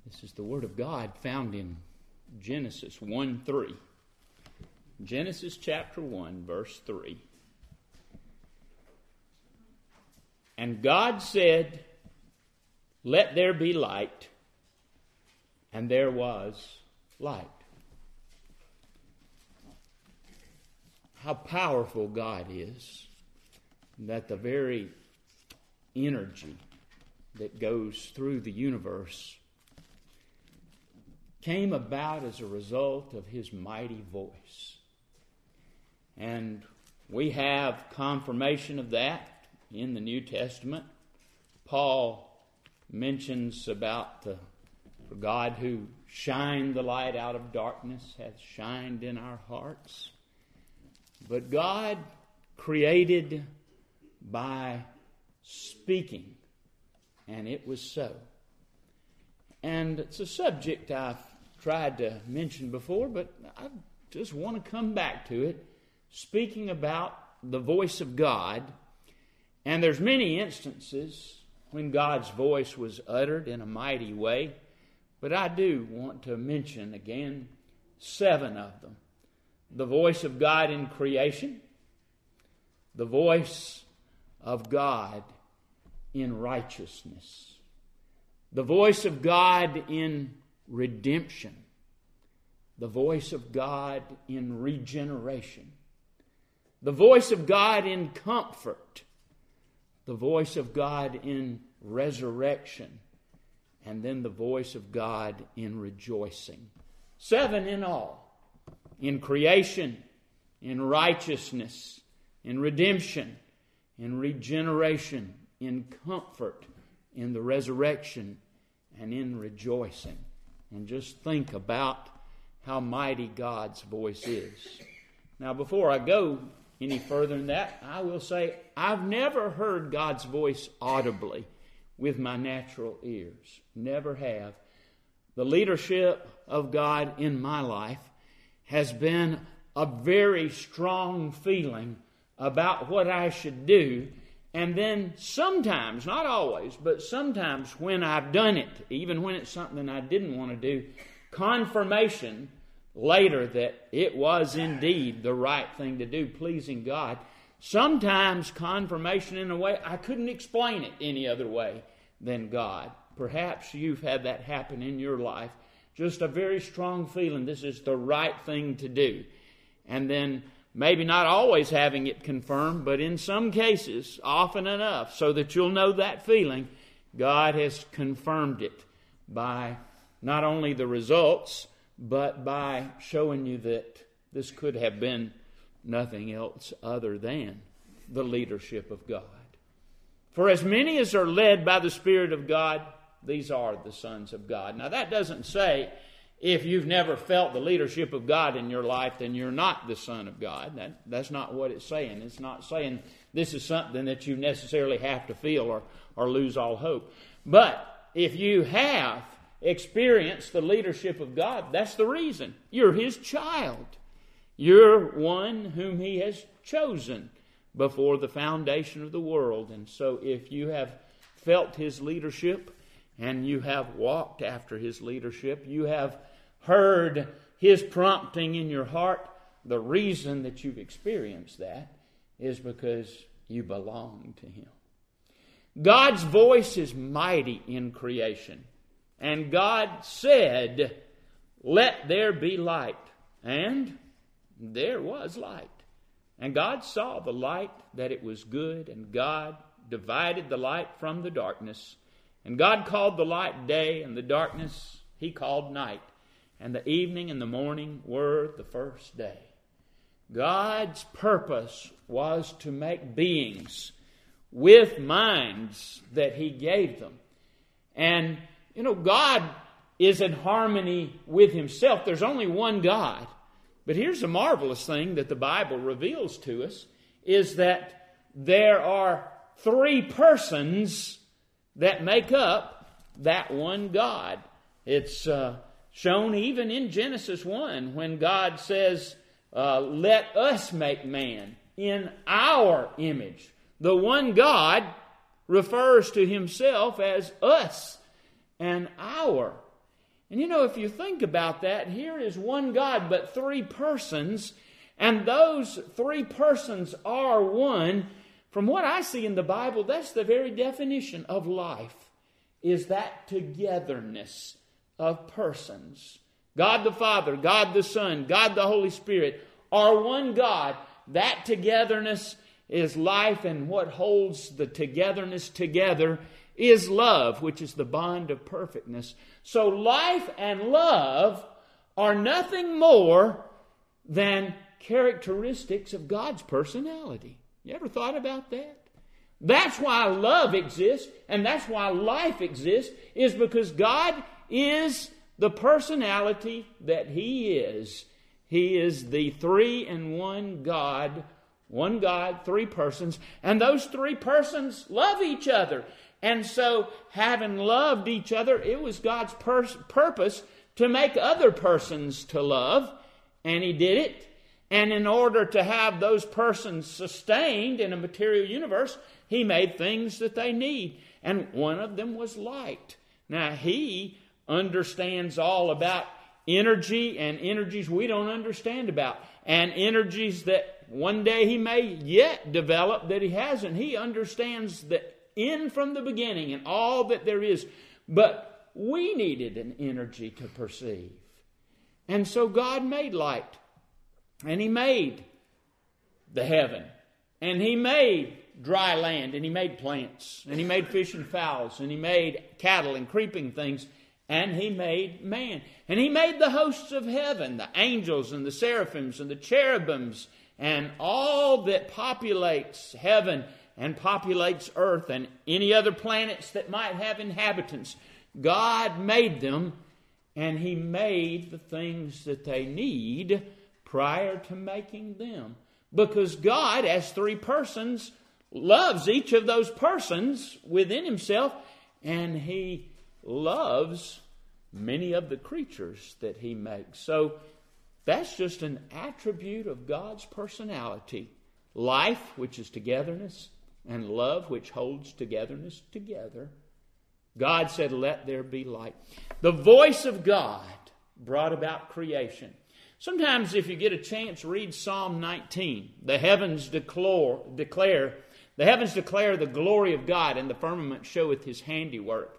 This is the Word of God found in Genesis 1:3. Genesis chapter 1, verse 3. And God said, "Let there be light," and there was light. How powerful God is, that the very energy that goes through the universe came about as a result of His mighty voice. And we have confirmation of that in the New Testament. Paul mentions about the God who shined the light out of darkness hath shined in our hearts. But God created by speaking, and it was so. And it's a subject I've tried to mention before, but I just want to come back to it, speaking about the voice of God. And there's many instances when God's voice was uttered in a mighty way, but I do want to mention again 7 of them. The voice of God in creation, the voice of God in righteousness, the voice of God in redemption, the voice of God in regeneration, the voice of God in comfort, the voice of God in resurrection, and then the voice of God in rejoicing. 7 in all. In creation, in righteousness, in redemption, in regeneration, in comfort, in the resurrection, and in rejoicing. And just think about how mighty God's voice is. Now, before I go any further than that, I will say I've never heard God's voice audibly with my natural ears. Never have. The leadership of God in my life has been a very strong feeling about what I should do. And then sometimes, not always, but sometimes when I've done it, even when it's something I didn't want to do, confirmation later that it was indeed the right thing to do, pleasing God. Sometimes confirmation in a way I couldn't explain it any other way than God. Perhaps you've had that happen in your life. Just a very strong feeling this is the right thing to do. And then maybe not always having it confirmed, but in some cases, often enough, so that you'll know that feeling, God has confirmed it by not only the results, but by showing you that this could have been nothing else other than the leadership of God. For as many as are led by the Spirit of God, these are the sons of God. Now that doesn't say if you've never felt the leadership of God in your life, then you're not the son of God. That's not what it's saying. It's not saying this is something that you necessarily have to feel or lose all hope. But if you have experienced the leadership of God, that's the reason. You're His child. You're one whom He has chosen before the foundation of the world. And so if you have felt His leadership and you have walked after His leadership, you have heard His prompting in your heart, the reason that you've experienced that is because you belong to Him. God's voice is mighty in creation. And God said, "Let there be light." And there was light. And God saw the light that it was good, and God divided the light from the darkness. And God called the light day, and the darkness He called night. And the evening and the morning were the first day. God's purpose was to make beings with minds that He gave them. And, God is in harmony with Himself. There's only one God. But here's the marvelous thing that the Bible reveals to us, is that there are 3 persons that make up that one God. It's shown even in Genesis 1 when God says, "Let us make man in our image." The one God refers to Himself as us and our. And if you think about that, here is one God, but three persons, and those three persons are one. From what I see in the Bible, that's the very definition of life, is that togetherness of persons. God the Father, God the Son, God the Holy Spirit are one God. That togetherness is life, and what holds the togetherness together is love, which is the bond of perfectness. So life and love are nothing more than characteristics of God's personality. You ever thought about that? That's why love exists, and that's why life exists, is because God is the personality that He is. He is the three-in-one God, three persons, and those three persons love each other. And so, having loved each other, it was God's purpose to make other persons to love, and He did it. And in order to have those persons sustained in a material universe, He made things that they need. And one of them was light. Now, He understands all about energy and energies we don't understand about. And energies that one day He may yet develop that He hasn't. He understands the end from the beginning and all that there is. But we needed an energy to perceive. And so God made light. And He made the heaven. And He made dry land. And He made plants. And He made fish and fowls. And He made cattle and creeping things. And He made man. And He made the hosts of heaven, the angels and the seraphims and the cherubims, and all that populates heaven and populates earth and any other planets that might have inhabitants. God made them, and He made the things that they need prior to making them. Because God, as three persons, loves each of those persons within Himself, and He loves many of the creatures that He makes. So that's just an attribute of God's personality. Life, which is togetherness, and love, which holds togetherness together. God said, "Let there be light." The voice of God brought about creation. Sometimes if you get a chance, read Psalm 19. The heavens declare the glory of God, and the firmament showeth His handiwork.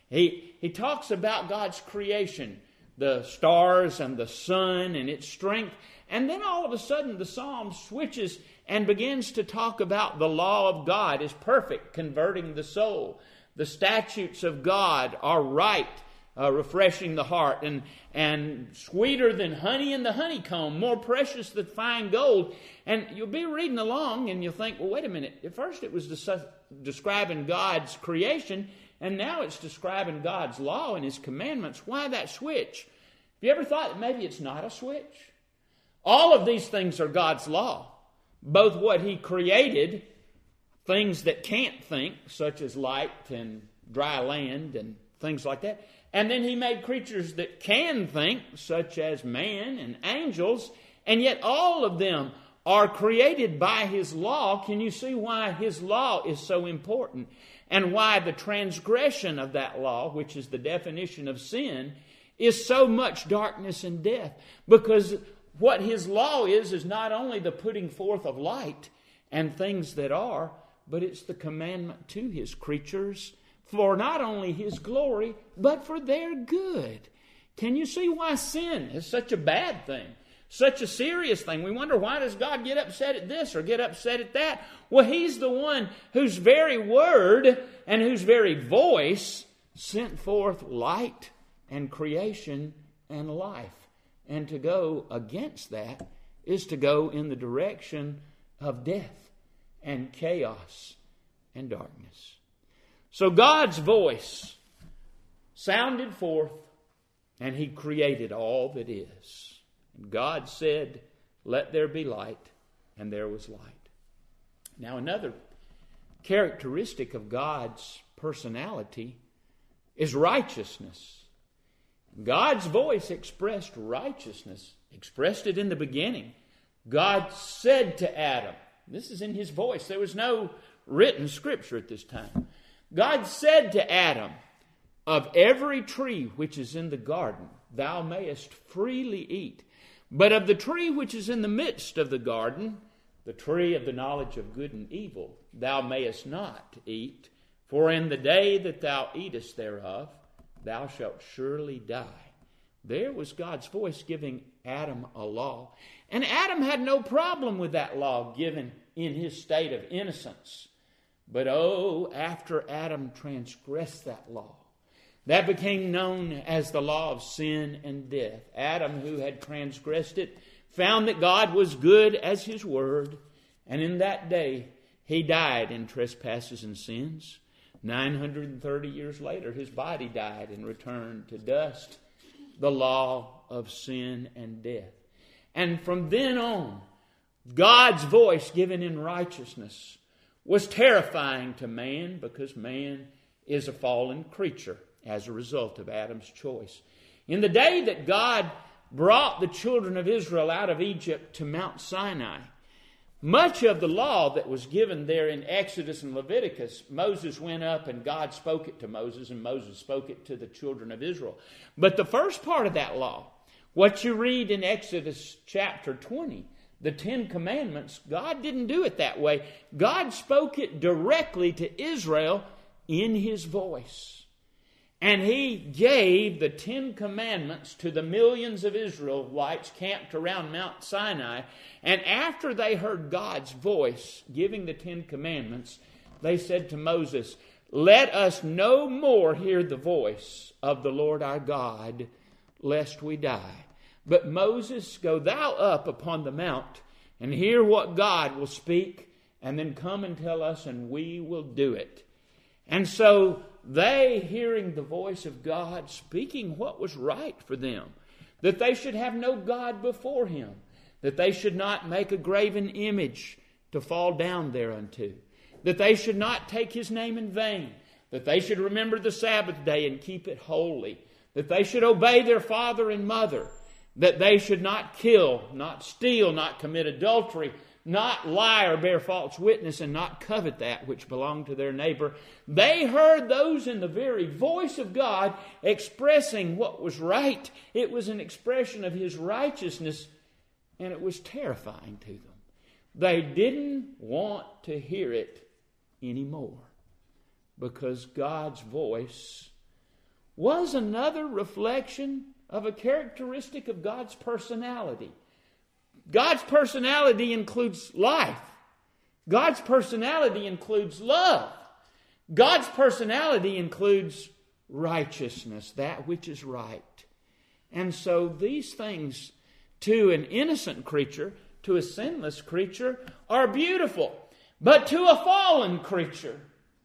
He talks about God's creation, the stars and the sun and its strength. And then all of a sudden the psalm switches and begins to talk about the law of God is perfect, converting the soul. The statutes of God are right, refreshing the heart, and sweeter than honey in the honeycomb, more precious than fine gold. And you'll be reading along and you'll think, well, wait a minute. At first it was describing God's creation, and now it's describing God's law and His commandments. Why that switch? Have you ever thought that maybe it's not a switch? All of these things are God's law. Both what He created, things that can't think, such as light and dry land and things like that. And then He made creatures that can think, such as man and angels. And yet all of them are created by His law. Can you see why His law is so important? And why the transgression of that law, which is the definition of sin, is so much darkness and death? Because what His law is not only the putting forth of light and things that are, but it's the commandment to His creatures for not only His glory, but for their good. Can you see why sin is such a bad thing? Such a serious thing. We wonder, why does God get upset at this or get upset at that? Well, He's the one whose very word and whose very voice sent forth light and creation and life. And to go against that is to go in the direction of death and chaos and darkness. So God's voice sounded forth, and He created all that is. And God said, "Let there be light," and there was light. Now, another characteristic of God's personality is righteousness. God's voice expressed righteousness, expressed it in the beginning. God said to Adam, this is in His voice. There was no written scripture at this time. God said to Adam, Of every tree which is in the garden thou mayest freely eat, but of the tree which is in the midst of the garden, the tree of the knowledge of good and evil, thou mayest not eat, for in the day that thou eatest thereof, thou shalt surely die. There was God's voice giving Adam a law. And Adam had no problem with that law given in his state of innocence. But after Adam transgressed that law, that became known as the law of sin and death. Adam, who had transgressed it, found that God was good as his word, and in that day he died in trespasses and sins. 930 years later, his body died and returned to dust, the law of sin and death. And from then on, God's voice given in righteousness was terrifying to man, because man is a fallen creature as a result of Adam's choice. In the day that God brought the children of Israel out of Egypt to Mount Sinai, much of the law that was given there in Exodus and Leviticus, Moses went up and God spoke it to Moses, and Moses spoke it to the children of Israel. But the first part of that law, what you read in Exodus chapter 20, the 10 Commandments, God didn't do it that way. God spoke it directly to Israel in his voice. And he gave the 10 Commandments to the millions of Israelites camped around Mount Sinai. And after they heard God's voice giving the 10 Commandments, they said to Moses, "Let us no more hear the voice of the Lord our God, lest we die. But Moses, go thou up upon the mount and hear what God will speak, and then come and tell us, and we will do it." And so they, hearing the voice of God, speaking what was right for them, that they should have no God before him, that they should not make a graven image to fall down thereunto, that they should not take his name in vain, that they should remember the Sabbath day and keep it holy, that they should obey their father and mother, that they should not kill, not steal, not commit adultery, not lie or bear false witness, and not covet that which belonged to their neighbor. They heard those in the very voice of God expressing what was right. It was an expression of his righteousness, and it was terrifying to them. They didn't want to hear it anymore, because God's voice was another reflection of a characteristic of God's personality. God's personality includes life. God's personality includes love. God's personality includes righteousness, that which is right. And so these things, to an innocent creature, to a sinless creature, are beautiful. But to a fallen creature,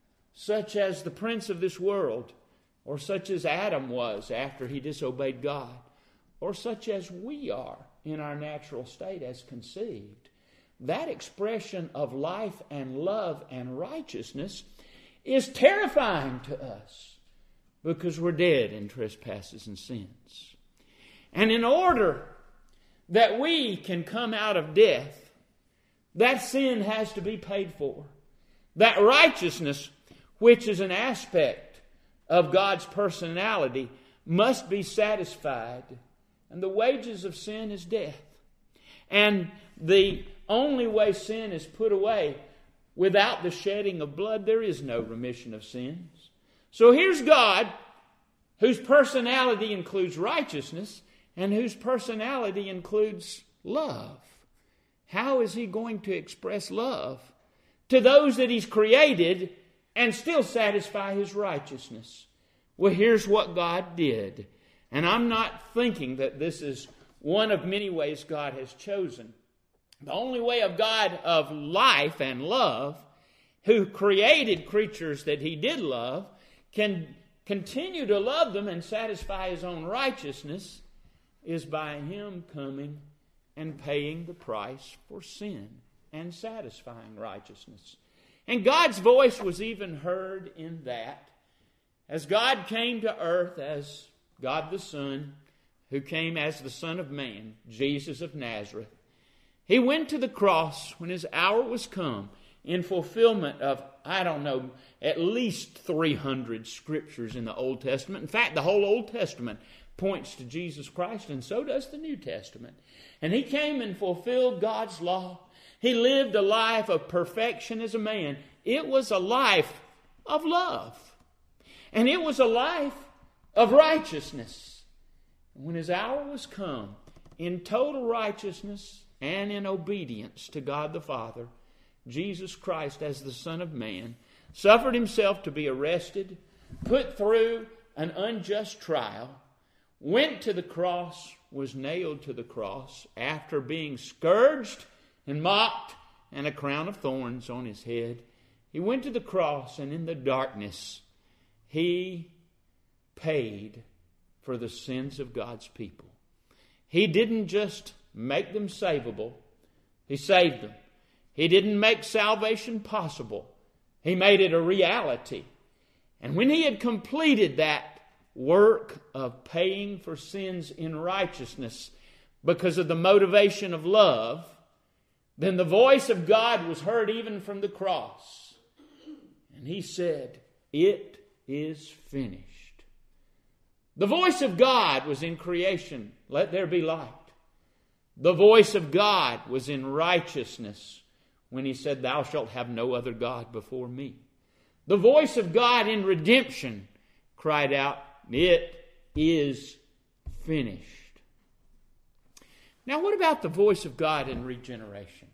such as the prince of this world, or such as Adam was after he disobeyed God, or such as we are in our natural state as conceived, that expression of life and love and righteousness is terrifying to us, because we're dead in trespasses and sins. And in order that we can come out of death, that sin has to be paid for. That righteousness, which is an aspect of God's personality, must be satisfied. And the wages of sin is death. And the only way sin is put away, without the shedding of blood, there is no remission of sins. So here's God, whose personality includes righteousness and whose personality includes love. How is he going to express love to those that he's created and still satisfy his righteousness? Well, here's what God did. And I'm not thinking that this is one of many ways God has chosen. The only way of God of life and love, who created creatures that he did love, can continue to love them and satisfy his own righteousness, is by him coming and paying the price for sin and satisfying righteousness. And God's voice was even heard in that, as God came to earth as God the Son, who came as the Son of Man, Jesus of Nazareth. He went to the cross when his hour was come, in fulfillment of, at least 300 scriptures in the Old Testament. In fact, the whole Old Testament points to Jesus Christ, and so does the New Testament. And He came and fulfilled God's law. He lived a life of perfection as a man. It was a life of love. And it was a life of righteousness. When His hour was come, in total righteousness and in obedience to God the Father, Jesus Christ, as the Son of Man, suffered Himself to be arrested, put through an unjust trial, went to the cross, was nailed to the cross, after being scourged and mocked and a crown of thorns on His head. He went to the cross, and in the darkness, He paid for the sins of God's people. He didn't just make them savable. He saved them. He didn't make salvation possible. He made it a reality. And when He had completed that work of paying for sins in righteousness because of the motivation of love, then the voice of God was heard even from the cross. And He said, "It is finished." The voice of God was in creation, "Let there be light." The voice of God was in righteousness when He said, "Thou shalt have no other God before me." The voice of God in redemption cried out, "It is finished." Now, what about the voice of God in regeneration?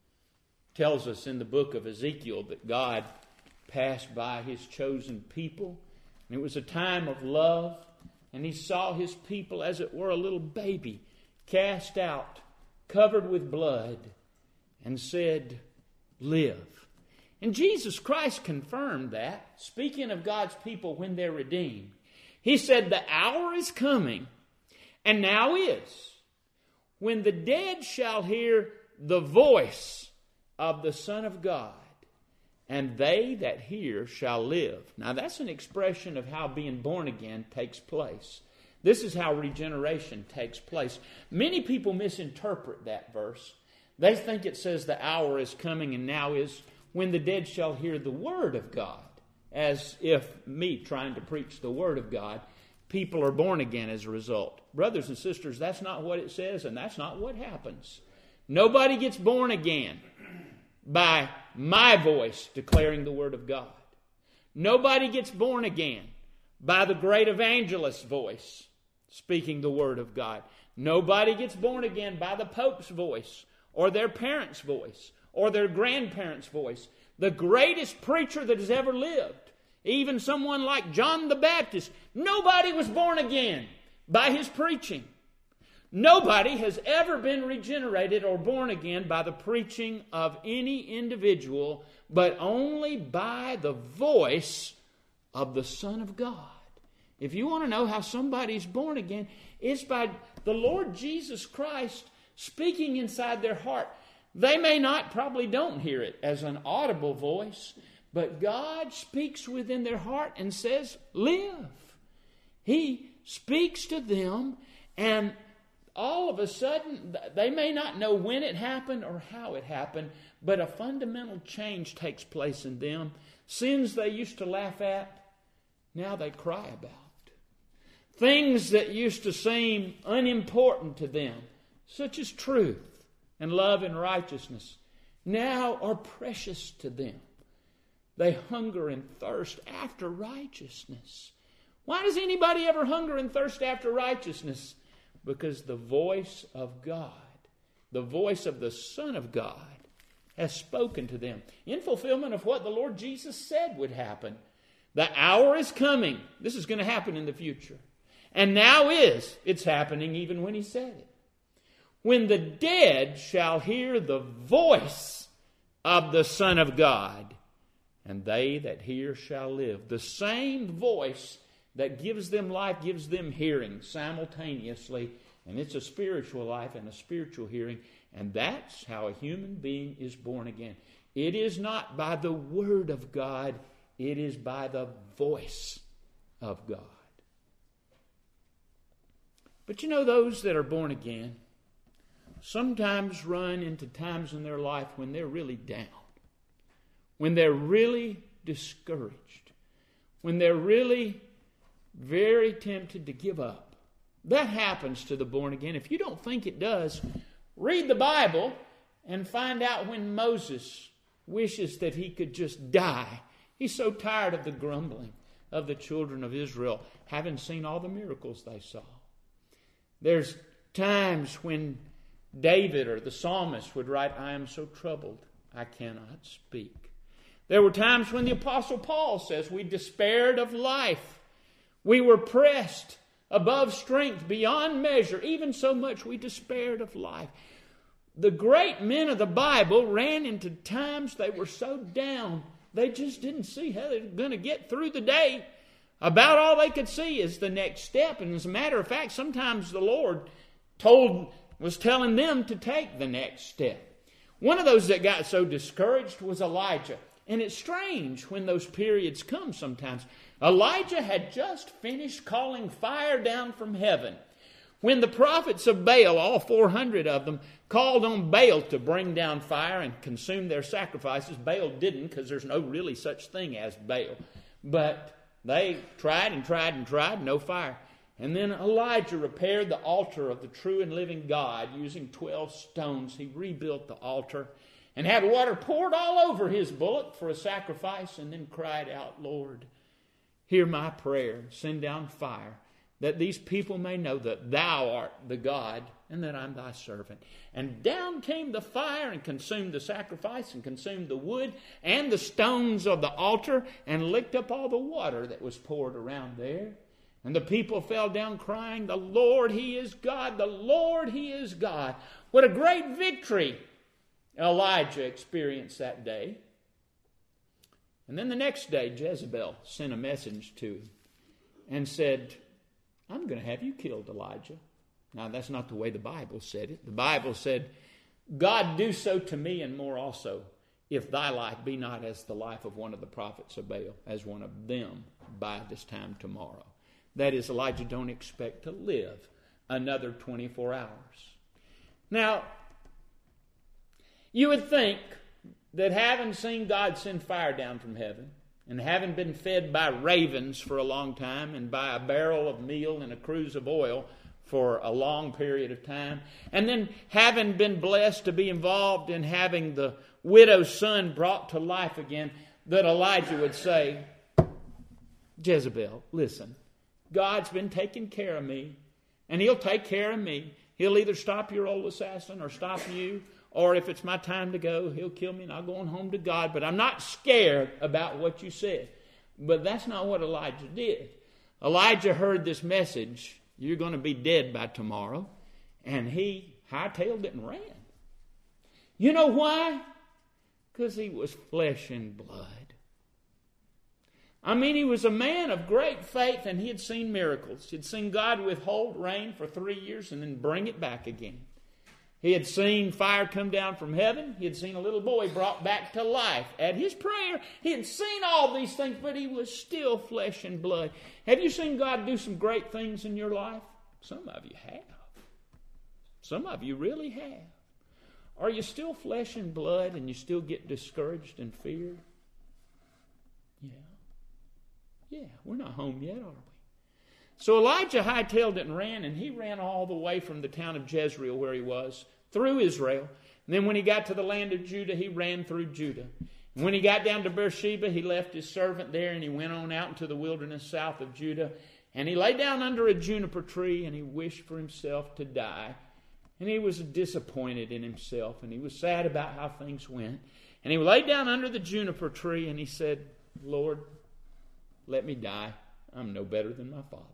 It tells us in the book of Ezekiel that God passed by His chosen people, and it was a time of love, and He saw His people as it were a little baby cast out, covered with blood, and said, "Live." And Jesus Christ confirmed that, speaking of God's people when they're redeemed. He said, "The hour is coming, and now is, when the dead shall hear the voice of the Son of God, and they that hear shall live." Now that's an expression of how being born again takes place. This is how regeneration takes place. Many people misinterpret that verse. They think it says the hour is coming and now is when the dead shall hear the word of God. As if me trying to preach the word of God, people are born again as a result. Brothers and sisters, that's not what it says, and that's not what happens. Nobody gets born again by my voice declaring the word of God. Nobody gets born again by the great evangelist's voice speaking the word of God. Nobody gets born again by the Pope's voice or their parents' voice or their grandparents' voice. The greatest preacher that has ever lived, even someone like John the Baptist, nobody was born again by his preaching. Nobody has ever been regenerated or born again by the preaching of any individual, but only by the voice of the Son of God. If you want to know how somebody's born again, it's by the Lord Jesus Christ speaking inside their heart. They may not, probably don't hear it as an audible voice, but God speaks within their heart and says, "Live." He speaks to them, and all of a sudden, they may not know when it happened or how it happened, but a fundamental change takes place in them. Sins they used to laugh at, now they cry about. Things that used to seem unimportant to them, such as truth and love and righteousness, now are precious to them. They hunger and thirst after righteousness. Why does anybody ever hunger and thirst after righteousness? Because the voice of God, the voice of the Son of God, has spoken to them in fulfillment of what the Lord Jesus said would happen. The hour is coming. This is going to happen in the future. And now is. It's happening even when He said it. When the dead shall hear the voice of the Son of God, and they that hear shall live. The same voice that gives them life gives them hearing simultaneously. And it's a spiritual life and a spiritual hearing. And that's how a human being is born again. It is not by the word of God. It is by the voice of God. But you know, those that are born again sometimes run into times in their life when they're really down. when they're really discouraged, when they're really very tempted to give up. That happens to the born again. If you don't think it does, read the Bible and find out when Moses wishes that he could just die. He's so tired of the grumbling of the children of Israel, having seen all the miracles they saw. There's times when David or the psalmist would write, I am so troubled, I cannot speak. There were times when the Apostle Paul says, we despaired of life. We were pressed above strength, beyond measure, even so much we despaired of life. The great men of the Bible ran into times they were so down, they just didn't see how they were going to get through the day. About all they could see is the next step. And as a matter of fact, sometimes the Lord was telling them to take the next step. One of those that got so discouraged was Elijah. And it's strange when those periods come sometimes. Elijah had just finished calling fire down from heaven. When the prophets of Baal, all 400 of them, called on Baal to bring down fire and consume their sacrifices, Baal didn't, because there's no really such thing as Baal. But they tried and tried and tried, no fire. And then Elijah repaired the altar of the true and living God using 12 stones. He rebuilt the altar and had water poured all over his bullock for a sacrifice, and then cried out, Lord, hear my prayer, send down fire, that these people may know that thou art the God and that I'm thy servant. And down came the fire and consumed the sacrifice and consumed the wood and the stones of the altar and licked up all the water that was poured around there. And the people fell down crying, the Lord, He is God, the Lord, He is God. What a great victory Elijah experienced that day. And then the next day, Jezebel sent a message to him and said, I'm going to have you killed, Elijah. Now, that's not the way the Bible said it. The Bible said, God, do so to me and more also, if thy life be not as the life of one of the prophets of Baal, as one of them by this time tomorrow. That is, Elijah don't expect to live another 24 hours. Now, you would think that having seen God send fire down from heaven, and having been fed by ravens for a long time, and by a barrel of meal and a cruse of oil for a long period of time, and then having been blessed to be involved in having the widow's son brought to life again, that Elijah would say, Jezebel, listen, God's been taking care of me, and He'll take care of me. He'll either stop your old assassin or stop you, or if it's my time to go, He'll kill me and I'll go on home to God. But I'm not scared about what you said. But that's not what Elijah did. Elijah heard this message, you're going to be dead by tomorrow. And he hightailed it and ran. You know why? Because he was flesh and blood. I mean, he was a man of great faith, and he had seen miracles. He'd seen God withhold rain for 3 years and then bring it back again. He had seen fire come down from heaven. He had seen a little boy brought back to life at his prayer. He had seen all these things, but he was still flesh and blood. Have you seen God do some great things in your life? Some of you have. Some of you really have. Are you still flesh and blood and you still get discouraged and feared? Yeah, we're not home yet, are we? So Elijah hightailed it and ran, and he ran all the way from the town of Jezreel where he was, through Israel. And then when he got to the land of Judah, he ran through Judah. And when he got down to Beersheba, he left his servant there, and he went on out into the wilderness south of Judah. And he lay down under a juniper tree, and he wished for himself to die. And he was disappointed in himself, and he was sad about how things went. And he lay down under the juniper tree, and he said, Lord, let me die. I'm no better than my fathers.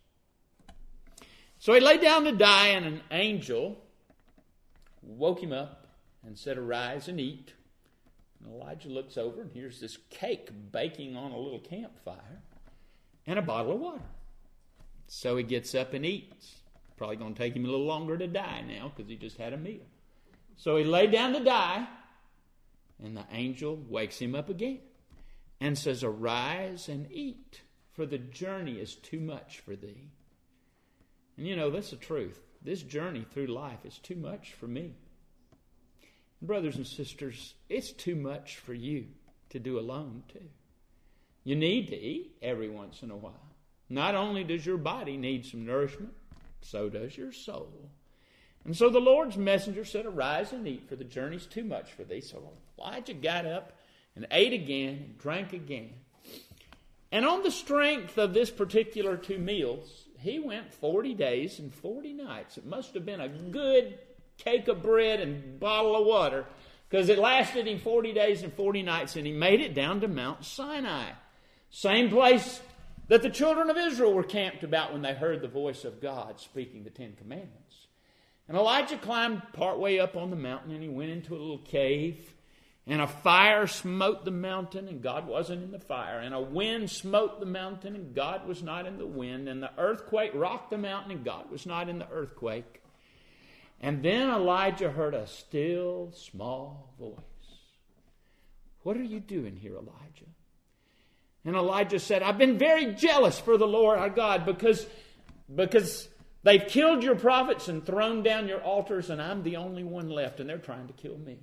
So he lay down to die, and an angel woke him up and said, arise and eat. And Elijah looks over, and here's this cake baking on a little campfire and a bottle of water. So he gets up and eats. Probably going to take him a little longer to die now because he just had a meal. So he lay down to die, and the angel wakes him up again and says, arise and eat, for the journey is too much for thee. And you know, that's the truth. This journey through life is too much for me. Brothers and sisters, it's too much for you. to do alone too. You need to eat every once in a while. Not only does your body need some nourishment, so does your soul. And so the Lord's messenger said, "Arise and eat, for the journey's too much for thee." So Elijah got up and ate again and drank again. And on the strength of this particular 2 meals, he went 40 days and 40 nights. It must have been a good cake of bread and bottle of water, because it lasted him 40 days and 40 nights, and he made it down to Mount Sinai. Same place that the children of Israel were camped about when they heard the voice of God speaking the 10 Commandments. And Elijah climbed partway up on the mountain, and he went into a little cave. And a fire smote the mountain, and God wasn't in the fire. And a wind smote the mountain, and God was not in the wind. And the earthquake rocked the mountain, and God was not in the earthquake. And then Elijah heard a still, small voice. "What are you doing here, Elijah?" And Elijah said, "I've been very jealous for the Lord our God, because they've killed your prophets and thrown down your altars, and I'm the only one left, and they're trying to kill me."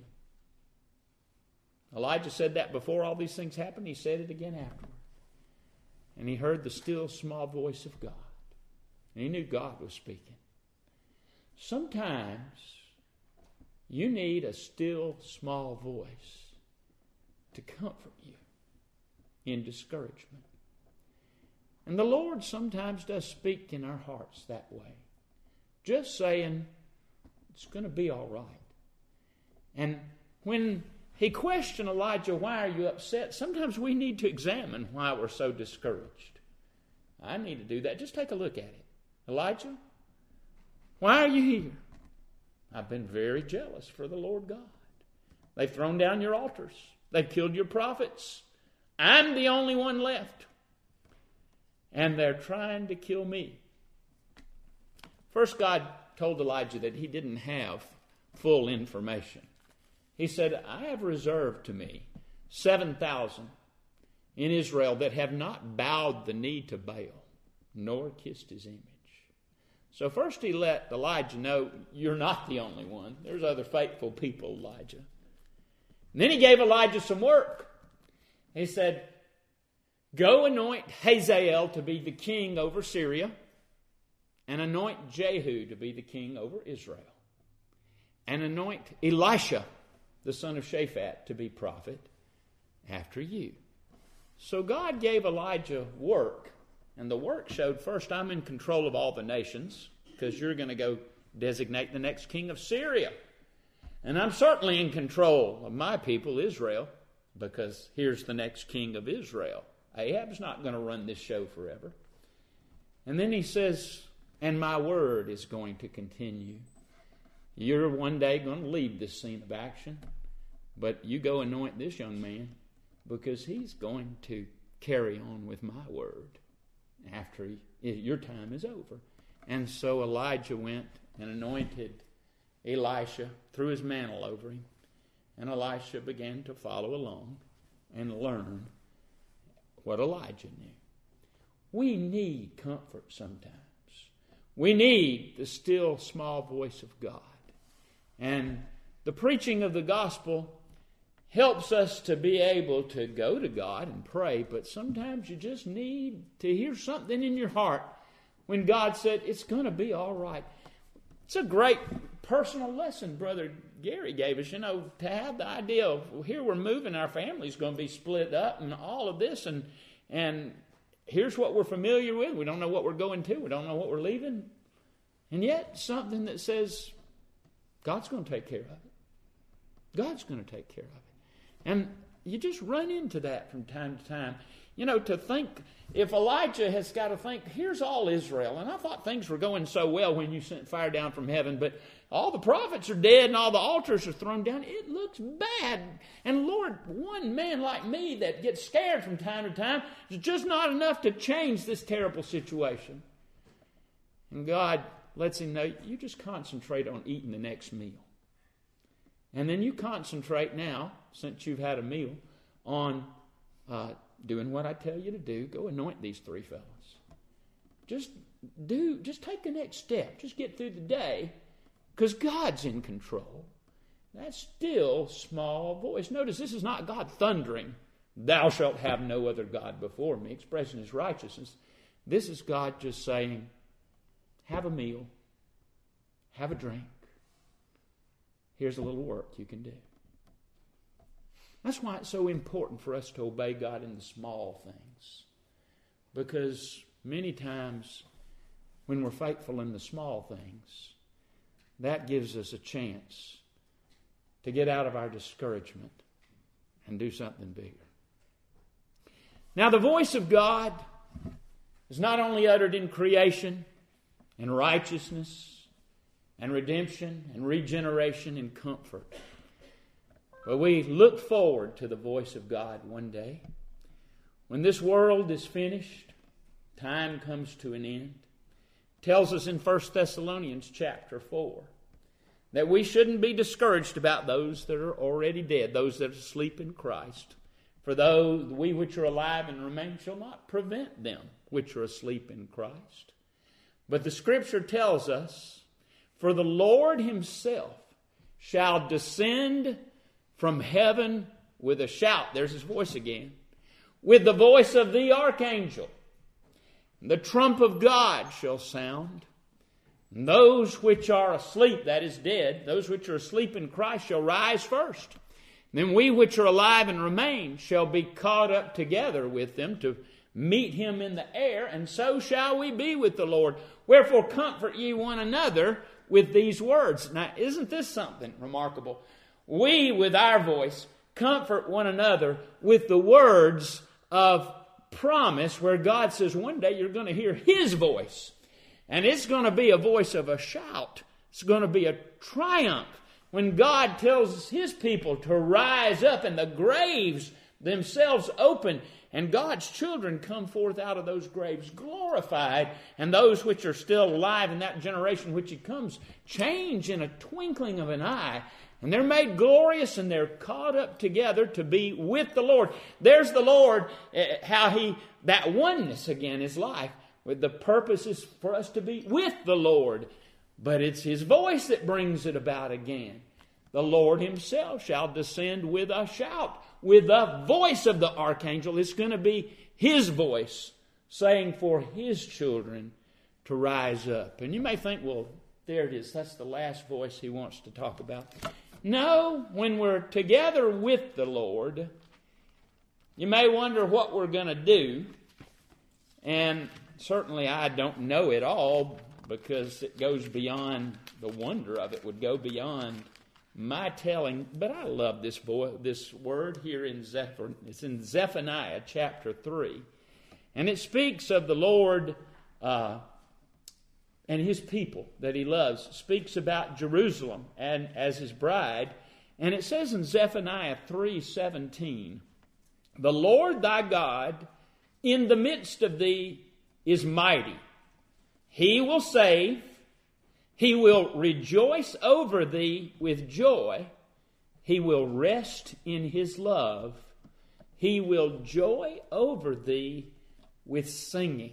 Elijah said that before all these things happened. He said it again afterward. And he heard the still small voice of God. And he knew God was speaking. Sometimes you need a still small voice to comfort you in discouragement. And the Lord sometimes does speak in our hearts that way. Just saying, it's going to be all right. And when he questioned Elijah, "Why are you upset?" Sometimes we need to examine why we're so discouraged. I need to do that. Just take a look at it. "Elijah, why are you here?" "I've been very jealous for the Lord God. They've thrown down your altars. They've killed your prophets. I'm the only one left. And they're trying to kill me." First, God told Elijah that he didn't have full information. He said, "I have reserved to me 7,000 in Israel that have not bowed the knee to Baal, nor kissed his image." So first he let Elijah know, "You're not the only one. There's other faithful people, Elijah." And then he gave Elijah some work. He said, "Go anoint Hazael to be the king over Syria, and anoint Jehu to be the king over Israel, and anoint Elisha, the son of Shaphat, to be prophet after you." So God gave Elijah work, and the work showed, first, I'm in control of all the nations, because you're going to go designate the next king of Syria. And I'm certainly in control of my people, Israel, because here's the next king of Israel. Ahab's not going to run this show forever. And then he says, "And my word is going to continue." You're one day going to leave this scene of action, but you go anoint this young man, because he's going to carry on with my word after your time is over. And so Elijah went and anointed Elisha, threw his mantle over him, and Elisha began to follow along and learn what Elijah knew. We need comfort sometimes. We need the still small voice of God. And the preaching of the gospel helps us to be able to go to God and pray, but sometimes you just need to hear something in your heart when God said, "It's going to be all right." It's a great personal lesson Brother Gary gave us, to have the idea of, here we're moving, our family's going to be split up and all of this, and here's what we're familiar with. We don't know what we're going to. We don't know what we're leaving. And yet something that says, God's going to take care of it. God's going to take care of it. And you just run into that from time to time. To think, if Elijah has got to think, here's all Israel, and I thought things were going so well when you sent fire down from heaven, but all the prophets are dead and all the altars are thrown down. It looks bad. And Lord, one man like me that gets scared from time to time is just not enough to change this terrible situation. And God lets him know, you just concentrate on eating the next meal. And then you concentrate now, since you've had a meal, on doing what I tell you to do. Go anoint these 3 fellows. Just take the next step. Just get through the day, because God's in control. That still small voice. Notice this is not God thundering Thou shalt have no other God before me, expressing his righteousness. This is God just saying, have a meal, have a drink. Here's a little work you can do. That's why it's so important for us to obey God in the small things. Because many times when we're faithful in the small things, that gives us a chance to get out of our discouragement and do something bigger. Now, the voice of God is not only uttered in creation and righteousness and redemption and regeneration and comfort, but we look forward to the voice of God one day. When this world is finished, time comes to an end. It tells us in 1 Thessalonians chapter 4 that we shouldn't be discouraged about those that are already dead, those that are asleep in Christ. For though we which are alive and remain shall not prevent them which are asleep in Christ. But the Scripture tells us, for the Lord himself shall descend from heaven with a shout. There's his voice again. With the voice of the archangel. The trump of God shall sound. And those which are asleep, that is dead, those which are asleep in Christ shall rise first. Then we which are alive and remain shall be caught up together with them to meet him in the air, and so shall we be with the Lord. Wherefore comfort ye one another with these words. Now, isn't this something remarkable? We, with our voice, comfort one another with the words of promise, where God says one day you're going to hear his voice. And it's going to be a voice of a shout. It's going to be a triumph when God tells his people to rise up and the graves themselves open and God's children come forth out of those graves glorified, and those which are still alive in that generation which he comes change in a twinkling of an eye, and they're made glorious and they're caught up together to be with the Lord. There's the Lord, how that oneness again is life. With the purpose is for us to be with the Lord. But it's his voice that brings it about again. The Lord himself shall descend with a shout. With the voice of the archangel. It's going to be his voice saying for his children to rise up. And you may think, well, there it is. That's the last voice he wants to talk about. No, when we're together with the Lord, you may wonder what we're going to do. And certainly I don't know it all, because it goes beyond, the wonder of it would go beyond my telling. But I love this word here in Zephaniah. It's in Zephaniah chapter 3. And it speaks of the Lord and his people that he loves. It speaks about Jerusalem and as his bride. And it says in Zephaniah 3:17, the Lord thy God in the midst of thee is mighty. He will save. He will rejoice over thee with joy. He will rest in his love. He will joy over thee with singing.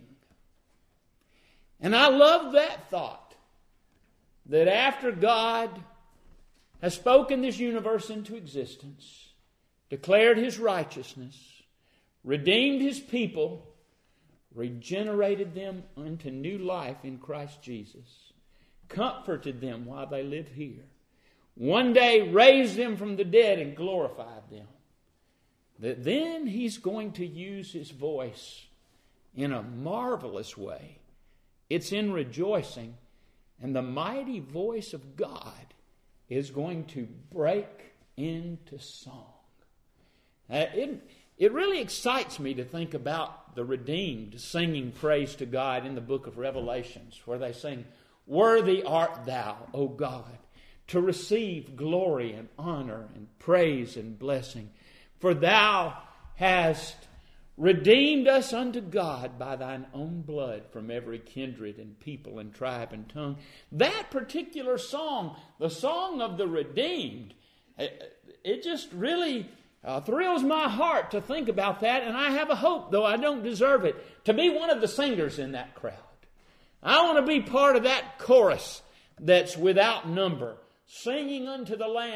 And I love that thought, that after God has spoken this universe into existence, declared his righteousness, redeemed his people, regenerated them unto new life in Christ Jesus, comforted them while they live here, one day raised them from the dead and glorified them, that then he's going to use his voice in a marvelous way. It's in rejoicing, and the mighty voice of God is going to break into song. It really excites me to think about the redeemed singing praise to God in the book of Revelations, where they sing, worthy art thou, O God, to receive glory and honor and praise and blessing. For thou hast redeemed us unto God by thine own blood from every kindred and people and tribe and tongue. That particular song, the song of the redeemed, it just really thrills my heart to think about that. And I have a hope, though I don't deserve it, to be one of the singers in that crowd. I want to be part of that chorus that's without number, singing unto the Lamb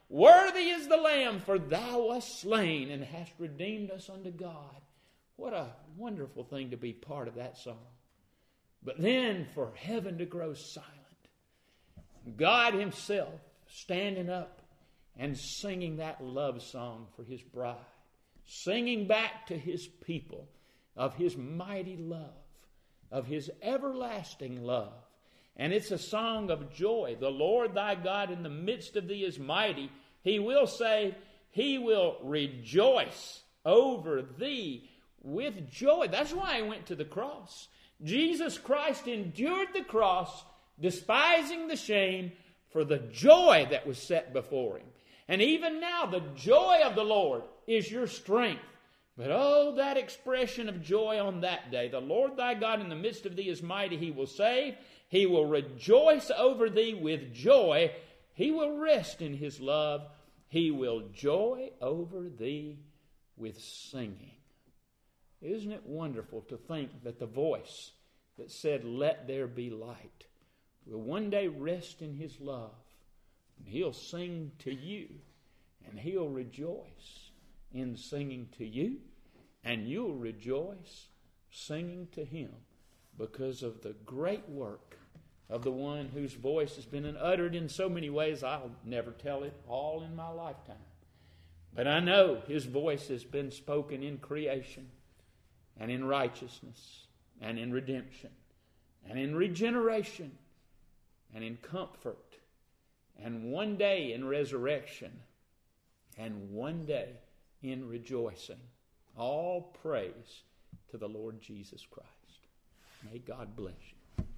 Worthy is the Lamb, for thou wast slain and hast redeemed us unto God. What a wonderful thing to be part of that song. But then for heaven to grow silent, God himself standing up and singing that love song for his bride, singing back to his people of his mighty love, of his everlasting love. And it's a song of joy. The Lord thy God in the midst of thee is mighty. He will say, he will rejoice over thee with joy. That's why he went to the cross. Jesus Christ endured the cross, despising the shame, for the joy that was set before him. And even now, the joy of the Lord is your strength. But oh, that expression of joy on that day. The Lord thy God in the midst of thee is mighty. He will save. He will rejoice over thee with joy. He will rest in his love. He will joy over thee with singing. Isn't it wonderful to think that the voice that said, let there be light, will one day rest in his love. And he'll sing to you, and he'll rejoice in singing to you, and you'll rejoice singing to him because of the great work of the one whose voice has been uttered in so many ways I'll never tell it all in my lifetime. But I know his voice has been spoken in creation and in righteousness and in redemption and in regeneration and in comfort and one day in resurrection and one day in rejoicing. All praise to the Lord Jesus Christ. May God bless you.